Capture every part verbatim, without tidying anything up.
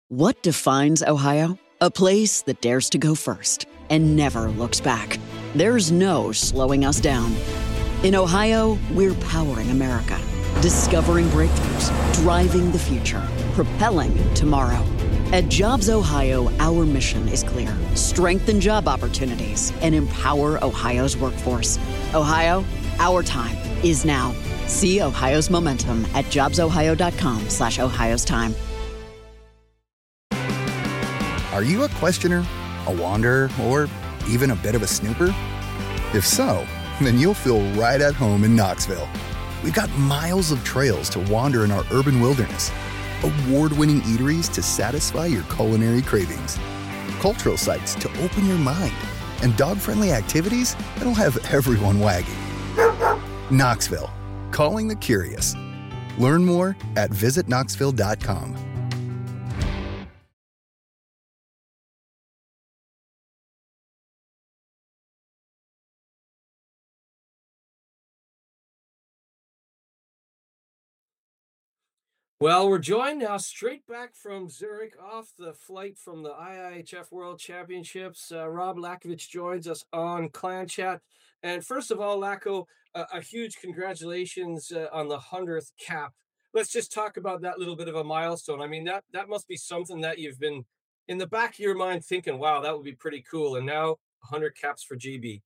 What defines Ohio? A place that dares to go first and never looks back. There's no slowing us down. In Ohio, we're powering America, discovering breakthroughs, driving the future, propelling tomorrow. At Jobs Ohio, our mission is clear: strengthen job opportunities and empower Ohio's workforce. Ohio, our time is now. See Ohio's momentum at jobsohio.com slash Ohio's time. Are you a questioner, a wanderer, or even a bit of a snooper? If so, then you'll feel right at home in Knoxville. We've got miles of trails to wander in our urban wilderness, award-winning eateries to satisfy your culinary cravings, cultural sites to open your mind, and dog-friendly activities that'll have everyone wagging. Knoxville, calling the curious. Learn more at visit knoxville dot com. Well, we're joined now straight back from Zurich off the flight from the I I H F World Championships. Uh, Rob Lakovich joins us on Clan Chat. And first of all, Lako, uh, a huge congratulations uh, on the hundredth cap. Let's just talk about that little bit of a milestone. I mean, that that must be something that you've been in the back of your mind thinking, wow, that would be pretty cool. And now one hundred caps for G B.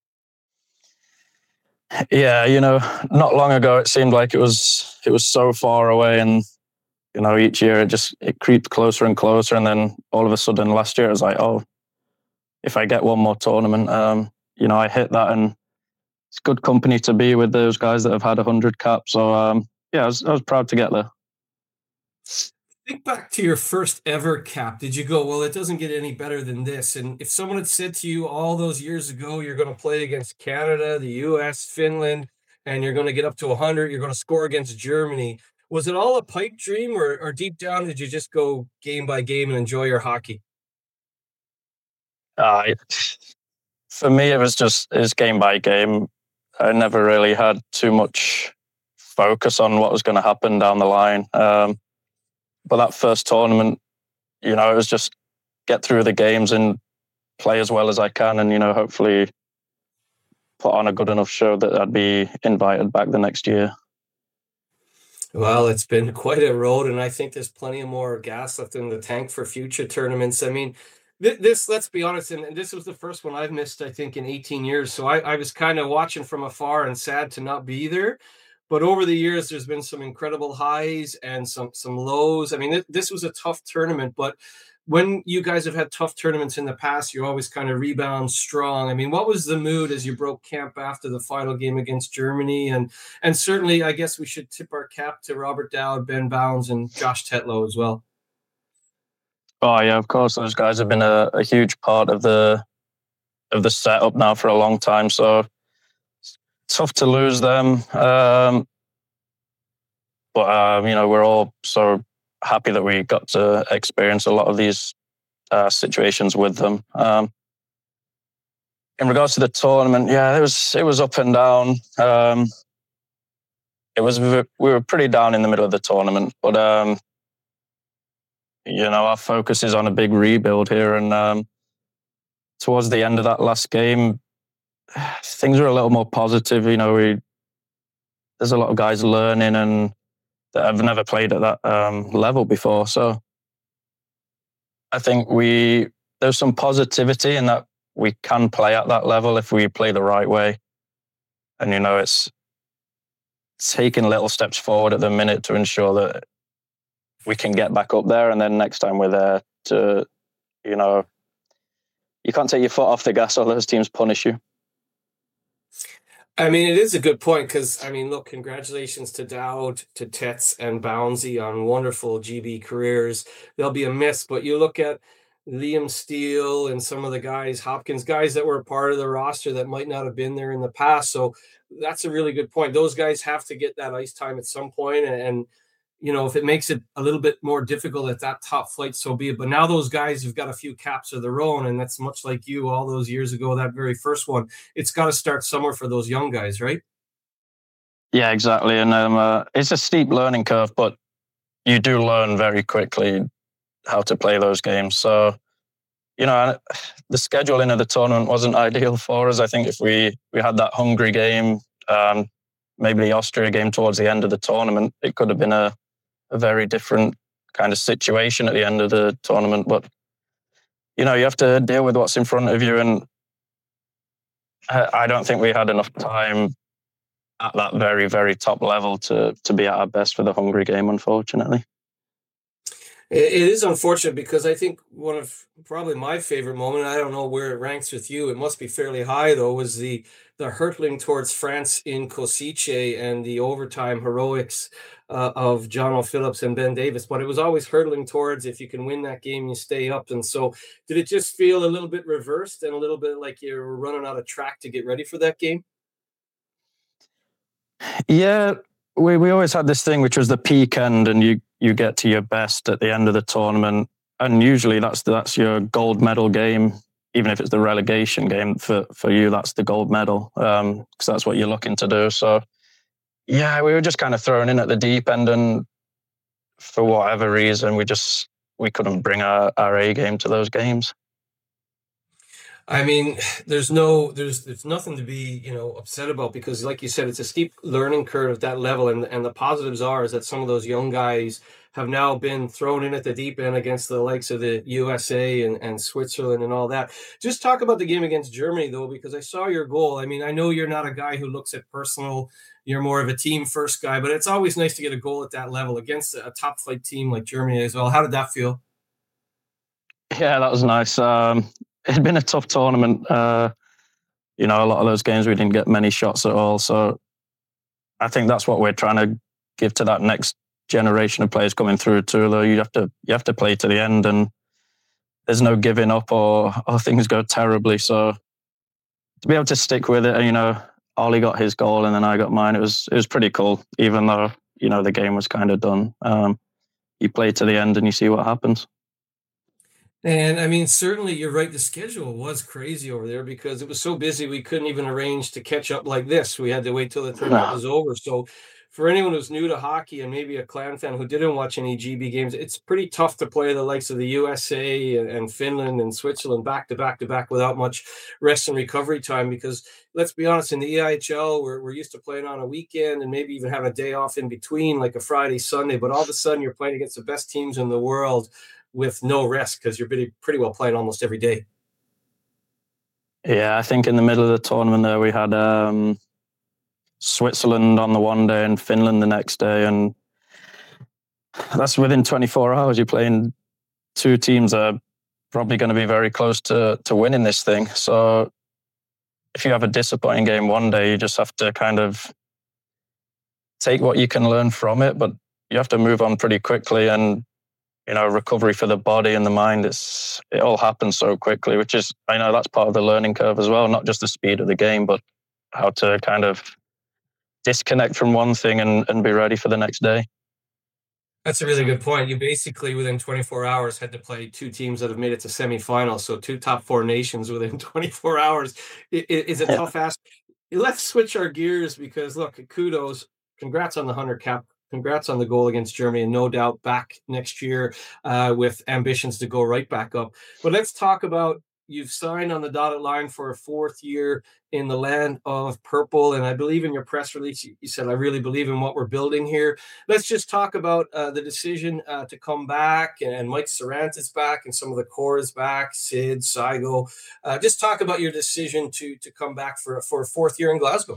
Yeah, you know, not long ago it seemed like it was it was so far away, and you know, each year it just it creeped closer and closer, and then all of a sudden last year it was like, oh, if I get one more tournament, um, you know, I hit that, and it's good company to be with those guys that have had a hundred caps. So um, yeah, I was I was proud to get there. Think back to your first ever cap. Did you go, well, it doesn't get any better than this? And if someone had said to you all those years ago, you're going to play against Canada, the U S, Finland, and you're going to get up to one hundred, you're going to score against Germany, was it all a pipe dream, or, or deep down, did you just go game by game and enjoy your hockey? Uh, for me, it was just it was game by game. I never really had too much focus on what was going to happen down the line. Um, but that first tournament, you know, it was just get through the games and play as well as I can, and, you know, hopefully put on a good enough show that I'd be invited back the next year. Well, it's been quite a road, and I think there's plenty of more gas left in the tank for future tournaments. I mean, th- this, let's be honest, and, and this was the first one I've missed, I think, in eighteen years. So I, I was kind of watching from afar and sad to not be there. But over the years, there's been some incredible highs and some some lows. I mean, th- this was a tough tournament, but when you guys have had tough tournaments in the past, you always kind of rebound strong. I mean, what was the mood as you broke camp after the final game against Germany? And and certainly, I guess we should tip our cap to Robert Dowd, Ben Bounds, and Josh Tetlow as well. Oh yeah, of course. Those guys have been a, a huge part of the of the setup now for a long time. So it's tough to lose them. Um, but um, you know, we're all so happy that we got to experience a lot of these uh, situations with them. Um, in regards to the tournament, yeah, it was it was up and down. Um, it was we were pretty down in the middle of the tournament, but um, you know, our focus is on a big rebuild here, and um, towards the end of that last game, things were a little more positive. You know, we there's a lot of guys learning and that have never played at that um, level before. So I think we there's some positivity in that we can play at that level if we play the right way. And, you know, it's taking little steps forward at the minute to ensure that we can get back up there. And then next time we're there to, you know, you can't take your foot off the gas or those teams punish you. I mean, it is a good point because, I mean, look, congratulations to Dowd, to Tets, and Boundsy on wonderful G B careers. They'll be a miss, but you look at Liam Steele and some of the guys, Hopkins, guys that were part of the roster that might not have been there in the past. So that's a really good point. Those guys have to get that ice time at some point, and, and you know, if it makes it a little bit more difficult at that top flight, so be it. But now those guys have got a few caps of their own, and that's much like you all those years ago, that very first one. It's got to start somewhere for those young guys, right? Yeah, exactly. And um, uh, it's a steep learning curve, but you do learn very quickly. how to play those games. So, you know, the scheduling of the tournament wasn't ideal for us. I think if we, we had that Hungary game, um, maybe the Austria game towards the end of the tournament, it could have been a, a very different kind of situation at the end of the tournament. But, you know, you have to deal with what's in front of you. And I don't think we had enough time at that very, very top level to to be at our best for the Hungary game, unfortunately. It is unfortunate because I think one of probably my favorite moment, I don't know where it ranks with you, it must be fairly high though, was the the hurtling towards France in Košice and the overtime heroics uh, of John Phillips and Ben Davis. But it was always hurtling towards, if you can win that game, you stay up. And so did it just feel a little bit reversed and a little bit like you were running out of track to get ready for that game? Yeah, we, we always had this thing, which was the peak end, and you you get to your best at the end of the tournament. And usually that's that's your gold medal game, even if it's the relegation game. For, for you, that's the gold medal, because um, that's what you're looking to do. So, yeah, we were just kind of thrown in at the deep end, and for whatever reason, we just we couldn't bring our, our A game to those games. I mean, there's no, there's, there's nothing to be, you know, upset about because, like you said, it's a steep learning curve at that level, and and the positives are is that some of those young guys have now been thrown in at the deep end against the likes of the U S A and, and Switzerland and all that. Just talk about the game against Germany, though, because I saw your goal. I mean, I know you're not a guy who looks at personal, you're more of a team first guy, but it's always nice to get a goal at that level against a top flight team like Germany as well. How did that feel? Yeah, that was nice. Um, it'd been a tough tournament. Uh, you know, a lot of those games we didn't get many shots at all. So I think that's what we're trying to give to that next generation of players coming through too. Though you have to you have to play to the end, and there's no giving up or or things go terribly. So to be able to stick with it, and you know, Ollie got his goal and then I got mine. It was it was pretty cool, even though you know the game was kind of done. Um, you play to the end and you see what happens. And I mean, certainly you're right. The schedule was crazy over there because it was so busy. We couldn't even arrange to catch up like this. We had to wait till the tournament was over. So for anyone who's new to hockey and maybe a Clan fan who didn't watch any G B games, it's pretty tough to play the likes of the U S A and, and Finland and Switzerland back to back to back without much rest and recovery time. Because let's be honest, in the E I H L, we're, we're used to playing on a weekend and maybe even have a day off in between, like a Friday, Sunday. But all of a sudden you're playing against the best teams in the world with no rest because you're pretty, pretty well playing almost every day. Yeah, I think in the middle of the tournament there, we had um, Switzerland on the one day and Finland the next day. And that's within twenty-four hours. You're playing two teams that are probably going to be very close to, to winning this thing. So if you have a disappointing game one day, you just have to kind of take what you can learn from it, but you have to move on pretty quickly. And you know, recovery for the body and the mind, it's, it all happens so quickly, which is, I know that's part of the learning curve as well, not just the speed of the game, but how to kind of disconnect from one thing and, and be ready for the next day. That's a really good point. You basically, within twenty-four hours, had to play two teams that have made it to semifinals. So two top four nations within twenty-four hours. It, it, it's a yeah. tough ask. Let's switch our gears because, look, kudos. Congrats on the Hunter Cap. Congrats on the goal against Germany, and no doubt back next year uh, with ambitions to go right back up. But let's talk about, you've signed on the dotted line for a fourth year in the land of purple. And I believe in your press release, you said, I really believe in what we're building here. Let's just talk about uh, the decision uh, to come back, and Mike Sarant is back and some of the core is back, Sid, Saigo. Uh, just talk about your decision to to come back for, for a fourth year in Glasgow.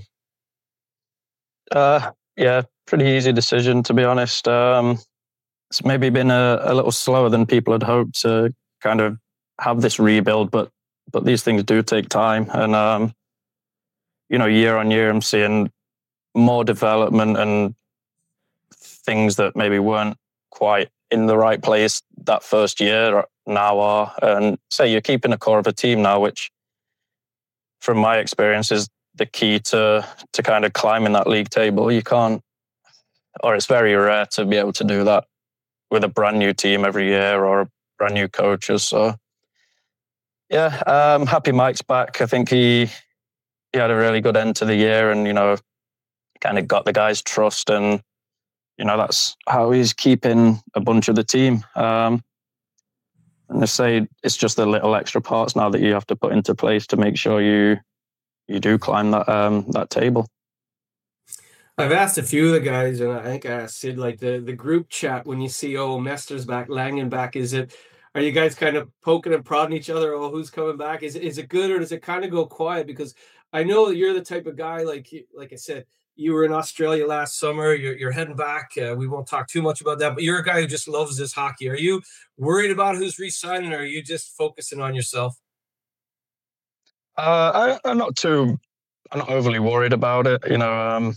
Uh, yeah, pretty easy decision, to be honest. Um, it's maybe been a, a little slower than people had hoped to kind of have this rebuild, but but these things do take time. And, um, you know, year on year, I'm seeing more development and things that maybe weren't quite in the right place that first year now are. And say you're keeping a core of a team now, which from my experience is the key to to kind of climbing that league table. You can't, or it's very rare to be able to do that with a brand new team every year or brand new coaches. So yeah, um, happy Mike's back. I think he he had a really good end to the year, and you know, kind of got the guys' trust, and you know that's how he's keeping a bunch of the team. Um, And they say it's just the little extra parts now that you have to put into place to make sure you you do climb that um, that table. I've asked a few of the guys, and I think I asked Sid, like the, the group chat when you see, oh, Mester's back, Langen back, is it, are you guys kind of poking and prodding each other? Oh, who's coming back? Is it, is it good, or does it kind of go quiet? Because I know that you're the type of guy, like, like I said, you were in Australia last summer, you're, you're heading back. Uh, we won't talk too much about that, but you're a guy who just loves this hockey. Are you worried about who's re-signing, or are you just focusing on yourself? Uh, I, I'm not too, I'm not overly worried about it. You know, um,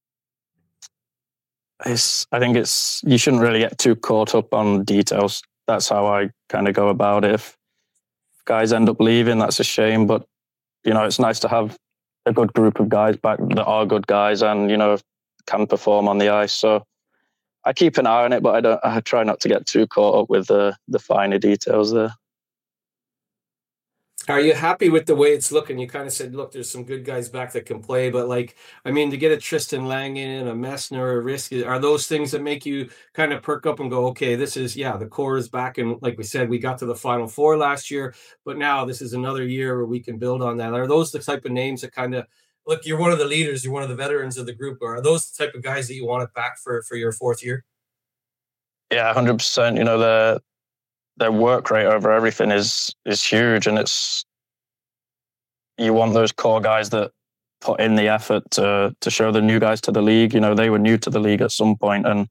it's, I think it's, you shouldn't really get too caught up on details. That's how I kind of go about it. If guys end up leaving, that's a shame. But, you know, it's nice to have a good group of guys back that are good guys and, you know, can perform on the ice. So I keep an eye on it, but I don't, I try not to get too caught up with the, the finer details there. Are you happy with the way it's looking? You kind of said, look, there's some good guys back that can play, but like, I mean, to get a Tristan Langen, a Messner, a Risk, are those things that make you kind of perk up and go, okay, this is, yeah, the core is back. And like we said, we got to the Final Four last year, but now this is another year where we can build on that. Are those the type of names that kind of, look, you're one of the leaders, you're one of the veterans of the group, or are those the type of guys that you want it back for, for your fourth year? Yeah, one hundred percent. You know, the, their work rate over everything is is huge, and it's, you want those core guys that put in the effort to to show the new guys to the league. You know, they were new to the league at some point, and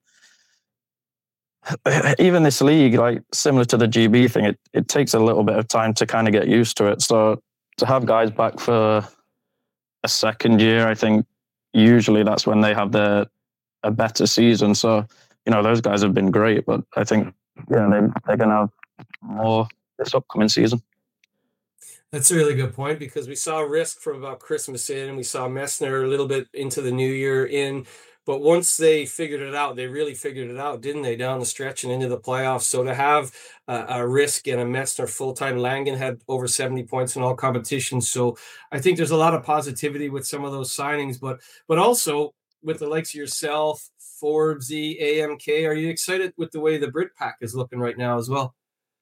even this league, like similar to the G B thing, it it takes a little bit of time to kind of get used to it. So to have guys back for a second year, I think usually that's when they have their a better season. So, you know, those guys have been great, but I think, yeah, they, they're going to have more this upcoming season. That's a really good point, because we saw Risk from about Christmas in, and we saw Messner a little bit into the new year in. But once they figured it out, they really figured it out, didn't they, down the stretch and into the playoffs? So to have uh, a Risk and a Messner full-time, Langen had over seventy points in all competitions. So I think there's a lot of positivity with some of those signings, but but also with the likes of yourself, Forbesy, A M K, are you excited with the way the Brit Pack is looking right now as well?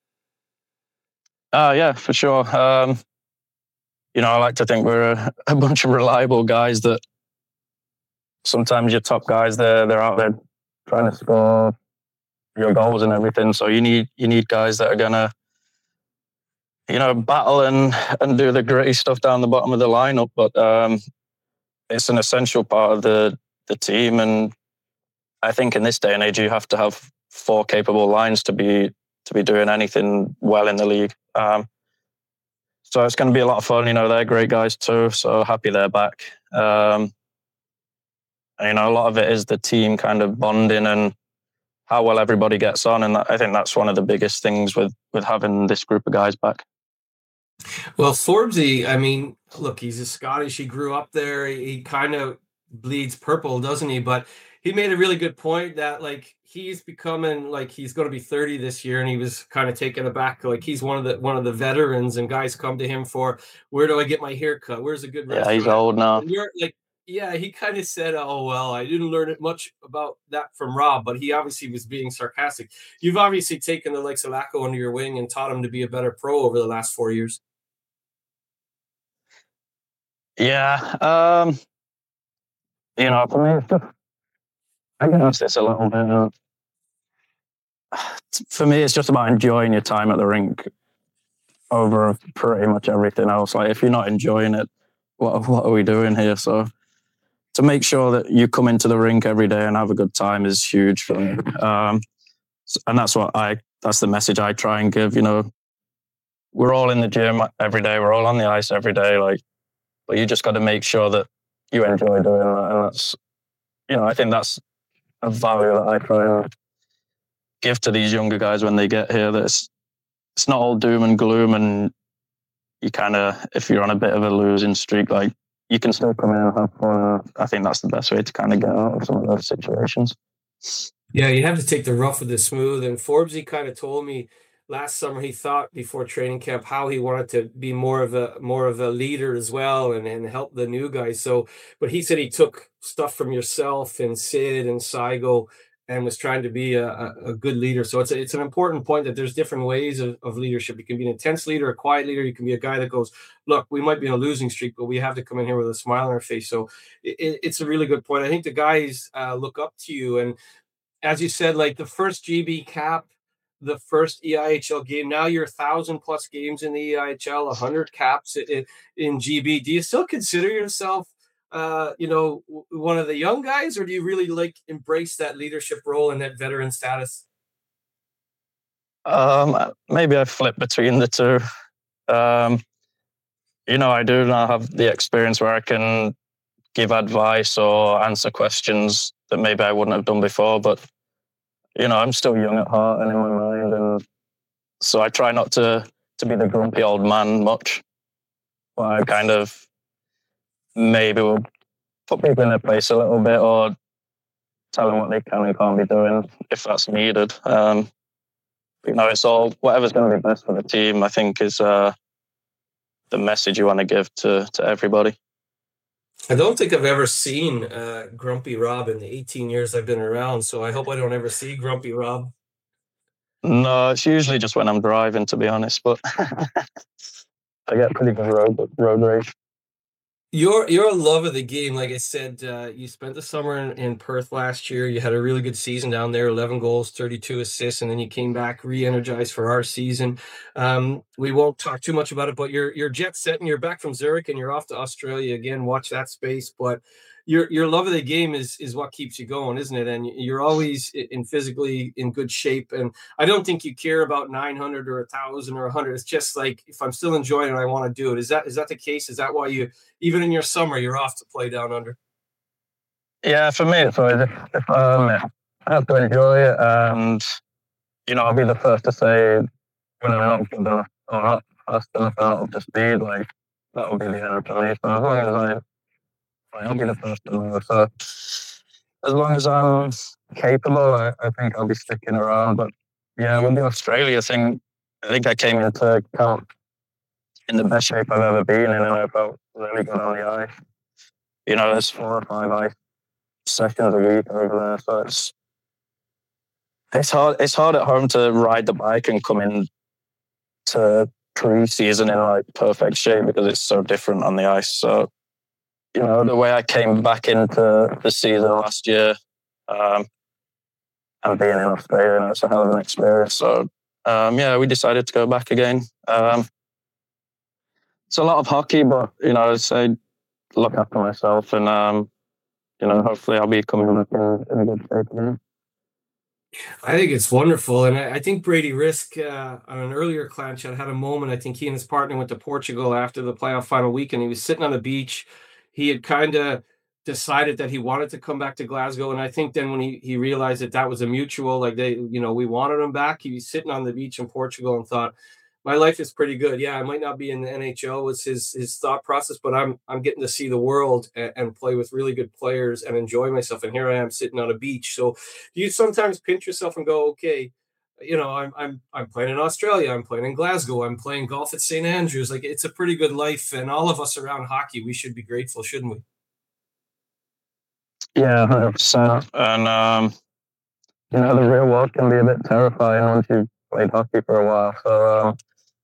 Uh, yeah, for sure. Um, you know, I like to think we're a, a bunch of reliable guys that sometimes your top guys, they're, they're out there trying to score your goals and everything. So you need you need guys that are going to, you know, battle and, and do the gritty stuff down the bottom of the lineup. But um, it's an essential part of the, the team. And I think in this day and age, you have to have four capable lines to be to be doing anything well in the league. Um, so it's going to be a lot of fun. You know, they're great guys too. So happy they're back. Um, and, you know, a lot of it is the team kind of bonding and how well everybody gets on. And I think that's one of the biggest things with, with having this group of guys back. Well, Forbesy, I mean, look, he's a Scottish. He grew up there. He kind of bleeds purple, doesn't he? But he made a really good point that, like, he's becoming, like, he's going to be thirty this year, and he was kind of taken aback. Like, he's one of the one of the veterans, and guys come to him for, where do I get my hair cut? Where's a good restaurant? Yeah, he's old now. And you're like, yeah, he kind of said, oh, well, I didn't learn it much about that from Rob, but he obviously was being sarcastic. You've obviously taken the likes of Lacko under your wing and taught him to be a better pro over the last four years. Yeah. Um, you know, for me, it's just, I guess it's a little bit of, for me, it's just about enjoying your time at the rink over pretty much everything else. Like, if you're not enjoying it, what what are we doing here? So to make sure that you come into the rink every day and have a good time is huge for me. Um, and that's what I, that's the message I try and give. You know, we're all in the gym every day. We're all on the ice every day. Like, but you just got to make sure that you enjoy doing that. And that's, you know, I think that's a value that I try and give to these younger guys when they get here. That it's, it's not all doom and gloom, and you kind of, if you're on a bit of a losing streak, like, you can still come in and have fun. I think that's the best way to kind of get out of some of those situations. Yeah, you have to take the rough with the smooth. And Forbesy kind of told me last summer he thought before training camp how he wanted to be more of a more of a leader as well, and, and help the new guys. So, but he said he took stuff from yourself and Sid and Saigo and was trying to be a, a good leader. So it's a, it's an important point that there's different ways of, of leadership. You can be an intense leader, a quiet leader. You can be a guy that goes, look, we might be in a losing streak, but we have to come in here with a smile on our face. So it, it's a really good point. I think the guys uh, look up to you. And as you said, like the first G B cap, the first E I H L game, now you're a thousand plus games in the E I H L, a hundred caps in, in G B. Do you still consider yourself Uh, you know, one of the young guys, or do you really like embrace that leadership role and that veteran status? Um, maybe I flip between the two. Um, you know, I do now have the experience where I can give advice or answer questions that maybe I wouldn't have done before. But, you know, I'm still young at heart and in my mind. And so I try not to, to be the grumpy old man much. But I kind of maybe we'll put people in their place a little bit or tell them what they can and can't be doing if that's needed. Um, you know, it's all, whatever's going to be best for the team, I think, is uh, the message you want to give to, to everybody. I don't think I've ever seen uh, Grumpy Rob in the eighteen years I've been around, so I hope I don't ever see Grumpy Rob. No, it's usually just when I'm driving, to be honest, but I get pretty good road, road rage. Your your love of the game, like I said, uh, you spent the summer in, in Perth last year. You had a really good season down there, eleven goals, thirty-two assists, and then you came back re-energized for our season. Um, we won't talk too much about it, but you're you're jet set and you're back from Zurich and you're off to Australia again. Watch that space, but your your love of the game is is what keeps you going, isn't it? And you're always in physically in good shape. And I don't think you care about nine hundred or a thousand or a hundred. It's just like, if I'm still enjoying it, I want to do it. Is that is that the case? Is that why you, even in your summer, you're off to play down under? Yeah, for me, it's always if, if um, I have to enjoy it, and you know, I'll be the first to say when I'm not good enough or not fast enough, or not up to speed. Like that will be the end for me. So as long as I I'll be the first to know. So as long as I'm capable, I, I think I'll be sticking around. But yeah, with the Australia thing, I think I came into camp in the best shape I've ever been in, and I felt really good on the ice. You know, there's four or five ice sessions a week over there, so it's it's hard. It's hard at home to ride the bike and come in to pre-season in like perfect shape because it's so different on the ice. So, you know, the way I came back into the season last year, um, and being in Australia, you know, it's a hell of an experience. So, um, yeah, we decided to go back again. Um, it's a lot of hockey, but, you know, I look after myself and, um, you know, hopefully I'll be coming back in, in a good shape again. I think it's wonderful. And I, I think Brady Risk, uh, on an earlier clan chat, had a moment. I think he and his partner went to Portugal after the playoff final week, and he was sitting on the beach. He had kind of decided that he wanted to come back to Glasgow. And I think then when he, he realized that that was a mutual, like they, you know, we wanted him back, he was sitting on the beach in Portugal and thought, my life is pretty good. Yeah, I might not be in the N H L was his his thought process, but I'm I'm getting to see the world and, and play with really good players and enjoy myself. And here I am sitting on a beach. So you sometimes pinch yourself and go, okay, you know, I'm I'm I'm playing in Australia, I'm playing in Glasgow, I'm playing golf at Saint Andrews. Like, it's a pretty good life, and all of us around hockey, we should be grateful, shouldn't we? Yeah, one hundred percent. And um, you know, the real world can be a bit terrifying once you've played hockey for a while. So um,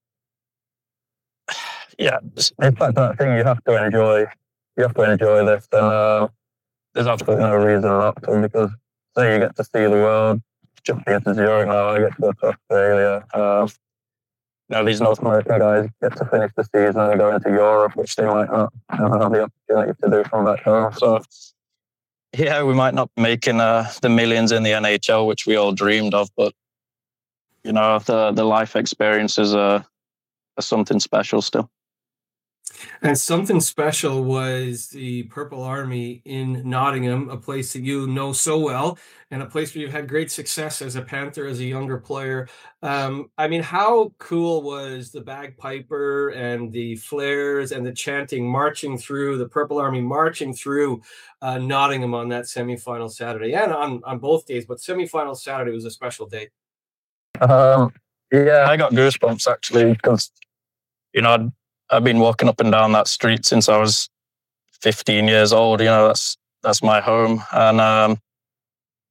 yeah, it's like that thing you have to enjoy. You have to enjoy this, and uh, there's absolutely no reason not to, because say you get to see the world. Jumping into Zurich now, I get to go to Australia. Um, you know, these North American guys get to finish the season and go into Europe, which they might not have the opportunity to do from back home. So, yeah, we might not be making uh, the millions in the N H L, which we all dreamed of, but, you know, the, the life experiences are, are something special still. And something special was the Purple Army in Nottingham, a place that you know so well, and a place where you've had great success as a Panther, as a younger player. Um, I mean, how cool was the bagpiper and the flares and the chanting marching through, the Purple Army marching through uh, Nottingham on that semifinal Saturday, and on, on both days, but semifinal Saturday was a special day. Um, yeah, I got goosebumps actually, because, you know, I'd, I've been walking up and down that street since I was fifteen years old. You know, that's that's my home. And, um,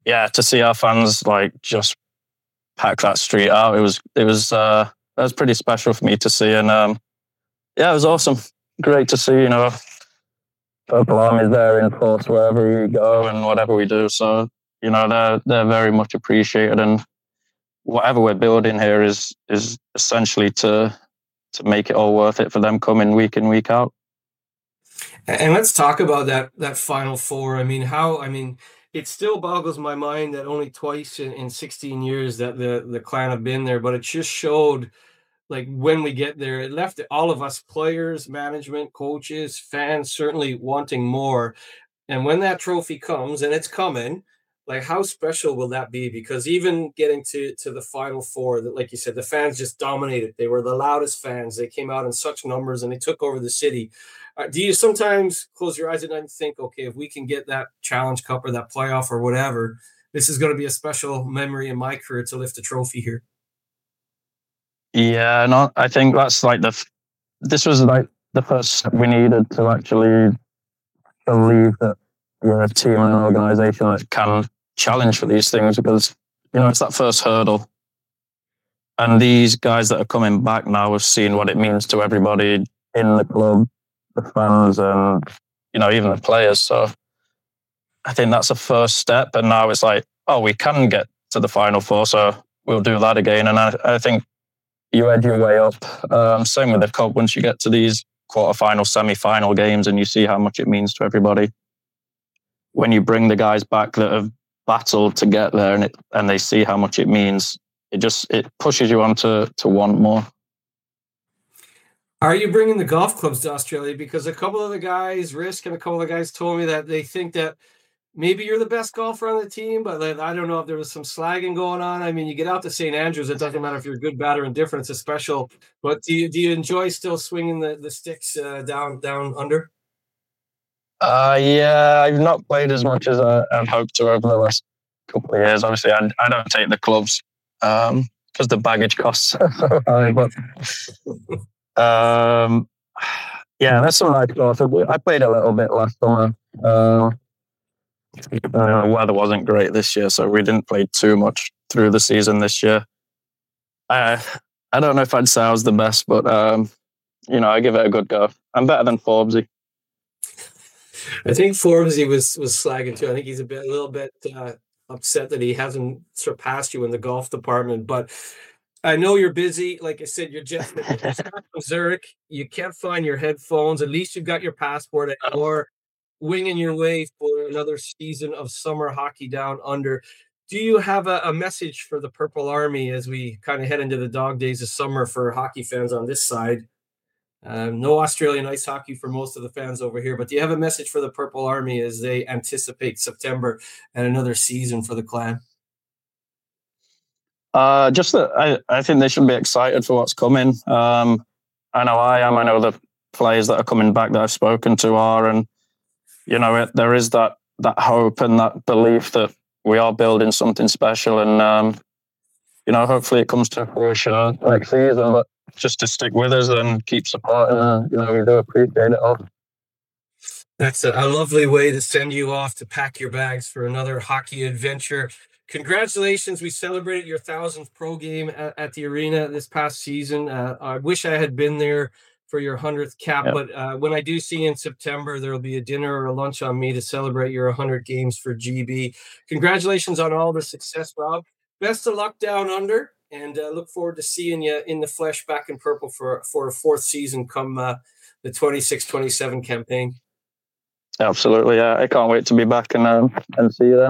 yeah, to see our fans like just pack that street out, it was it was uh, that was pretty special for me to see, and um, yeah, it was awesome. Great to see, you know, Purple Army's there in force wherever we go and whatever we do. So you know, they're they're very much appreciated, and whatever we're building here is is essentially to to make it all worth it for them coming week in, week out. And let's talk about that that Final Four. I mean, how I mean, it still boggles my mind that only twice in, in sixteen years that the the Clan have been there, but it just showed, like, when we get there, it left all of us players, management, coaches, fans certainly wanting more. And when that trophy comes, and it's coming, like, how special will that be? Because even getting to to the Final Four, that, like you said, the fans just dominated. They were the loudest fans. They came out in such numbers and they took over the city. Uh, do you sometimes close your eyes at night and think, okay, if we can get that Challenge Cup or that playoff or whatever, this is going to be a special memory in my career to lift a trophy here? Yeah, no, I think that's like the. This was like the first step we needed to actually believe that we're a team and an organisation that can challenge for these things, because you know it's that first hurdle. And these guys that are coming back now have seen what it means to everybody in the club, the fans, and you know even the players. So I think that's a first step. And now it's like, oh, we can get to the Final Four, so we'll do that again. And I, I think you edge your way up. Um, same with the cup. Once you get to these quarterfinal, semi-final games, and you see how much it means to everybody, when you bring the guys back that have battled to get there, and it, and they see how much it means, it just it pushes you on to to want more. Are you bringing the golf clubs to Australia? Because a couple of the guys, Risk and a couple of the guys, told me that they think that maybe you're the best golfer on the team, but I don't know if there was some slagging going on. I mean, you get out to Saint Andrews, it doesn't matter if you're good, bad, or indifferent. It's a special. But do you do you enjoy still swinging the the sticks uh, down down under? Uh, yeah, I've not played as much as I, I'd hoped to over the last couple of years. Obviously, I, I don't take the clubs because um, the baggage costs are so high. But um, yeah, that's something I thought. I played a little bit last summer. Uh, uh, weather wasn't great this year, so we didn't play too much through the season this year. I I don't know if I'd say I was the best, but um, you know, I give it a good go. I'm better than Forbesy. I think Forbesy was was slagging too. I think he's a bit, a little bit uh, upset that he hasn't surpassed you in the golf department. But I know you're busy. Like I said, you're just from Zurich. You can't find your headphones. At least you've got your passport, and you're winging your way for another season of summer hockey down under. Do you have a, a message for the Purple Army as we kind of head into the dog days of summer for hockey fans on this side? Um, no Australian ice hockey for most of the fans over here, but do you have a message for the Purple Army as they anticipate September and another season for the Clan? Uh, just that I, I think they should be excited for what's coming. Um, I know I am. I know the players that are coming back that I've spoken to are, and you know, it, there is that that hope and that belief that we are building something special, and um, you know, hopefully it comes to fruition next season. But just to stick with us and keep supporting, uh, you know, we do appreciate it all. That's a, a lovely way to send you off to pack your bags for another hockey adventure. Congratulations. We celebrated your thousandth pro game at, at the arena this past season. Uh, I wish I had been there for your hundredth cap, yep. but uh, when I do see you in September, there will be a dinner or a lunch on me to celebrate your one hundred games for G B. Congratulations on all the success, Rob. Best of luck down under, and uh, look forward to seeing you in the flesh back in purple for, for a fourth season come uh, the twenty-six twenty-seven campaign. Absolutely, yeah. I can't wait to be back and, uh, and see you there.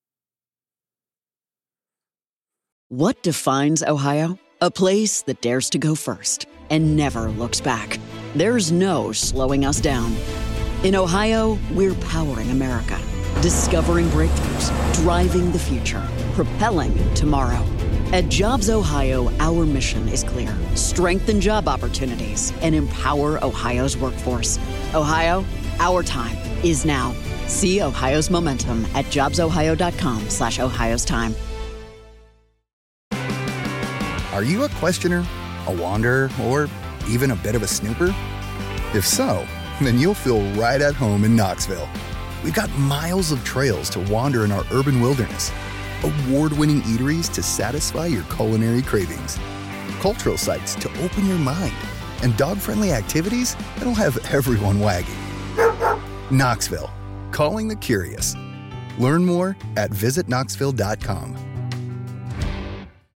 What defines Ohio? A place that dares to go first and never looks back. There's no slowing us down. In Ohio, we're powering America, discovering breakthroughs, driving the future, propelling tomorrow. At Jobs Ohio, our mission is clear: strengthen job opportunities and empower Ohio's workforce. Ohio, our time is now. See Ohio's momentum at jobs ohio dot com slash Ohio's time. Are you a questioner, a wanderer, or even a bit of a snooper? If so, then you'll feel right at home in Knoxville. We've got miles of trails to wander in our urban wilderness, award-winning eateries to satisfy your culinary cravings, cultural sites to open your mind, and dog-friendly activities that'll have everyone wagging. Knoxville, calling the curious. Learn more at visit knoxville dot com.